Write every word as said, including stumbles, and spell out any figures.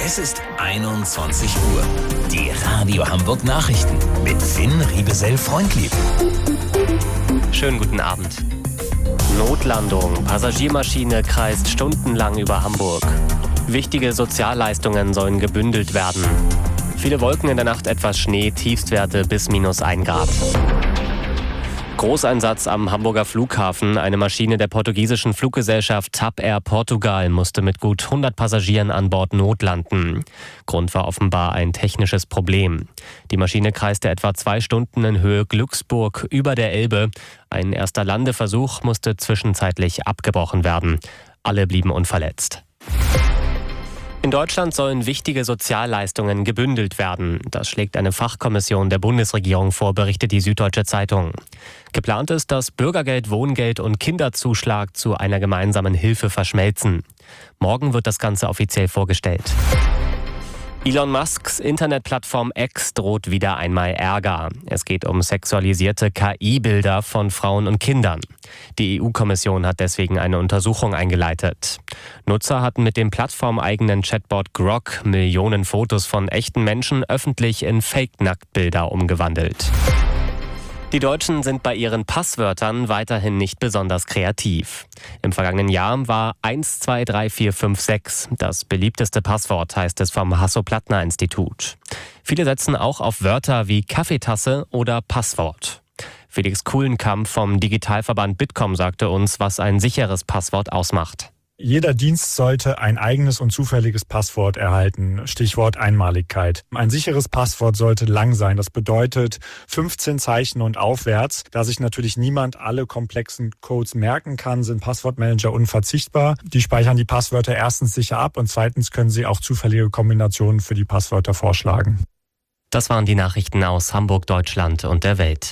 Es ist einundzwanzig Uhr. Die Radio Hamburg Nachrichten mit Finn Riebesell-Freundlieb. Schönen guten Abend. Notlandung. Passagiermaschine kreist stundenlang über Hamburg. Wichtige Sozialleistungen sollen gebündelt werden. Viele Wolken in der Nacht, etwas Schnee, Tiefstwerte bis minus ein Grad. Großeinsatz am Hamburger Flughafen. Eine Maschine der portugiesischen Fluggesellschaft TAP Air Portugal musste mit gut hundert Passagieren an Bord notlanden. Grund war offenbar ein technisches Problem. Die Maschine kreiste etwa zwei Stunden in Höhe Glücksburg über der Elbe. Ein erster Landeversuch musste zwischenzeitlich abgebrochen werden. Alle blieben unverletzt. In Deutschland sollen wichtige Sozialleistungen gebündelt werden. Das schlägt eine Fachkommission der Bundesregierung vor, berichtet die Süddeutsche Zeitung. Geplant ist, dass Bürgergeld, Wohngeld und Kinderzuschlag zu einer gemeinsamen Hilfe verschmelzen. Morgen wird das Ganze offiziell vorgestellt. Elon Musks Internetplattform X droht wieder einmal Ärger. Es geht um sexualisierte K I-Bilder von Frauen und Kindern. Die E U-Kommission hat deswegen eine Untersuchung eingeleitet. Nutzer hatten mit dem plattformeigenen Chatbot Grok Millionen Fotos von echten Menschen öffentlich in Fake-Nacktbilder umgewandelt. Die Deutschen sind bei ihren Passwörtern weiterhin nicht besonders kreativ. Im vergangenen Jahr war eins zwei drei vier fünf sechs das beliebteste Passwort, heißt es vom Hasso-Plattner-Institut. Viele setzen auch auf Wörter wie Kaffeetasse oder Passwort. Felix Kuhlenkamp vom Digitalverband Bitkom sagte uns, was ein sicheres Passwort ausmacht. Jeder Dienst sollte ein eigenes und zufälliges Passwort erhalten. Stichwort Einmaligkeit. Ein sicheres Passwort sollte lang sein. Das bedeutet fünfzehn Zeichen und aufwärts. Da sich natürlich niemand alle komplexen Codes merken kann, sind Passwortmanager unverzichtbar. Die speichern die Passwörter erstens sicher ab und zweitens können sie auch zufällige Kombinationen für die Passwörter vorschlagen. Das waren die Nachrichten aus Hamburg, Deutschland und der Welt.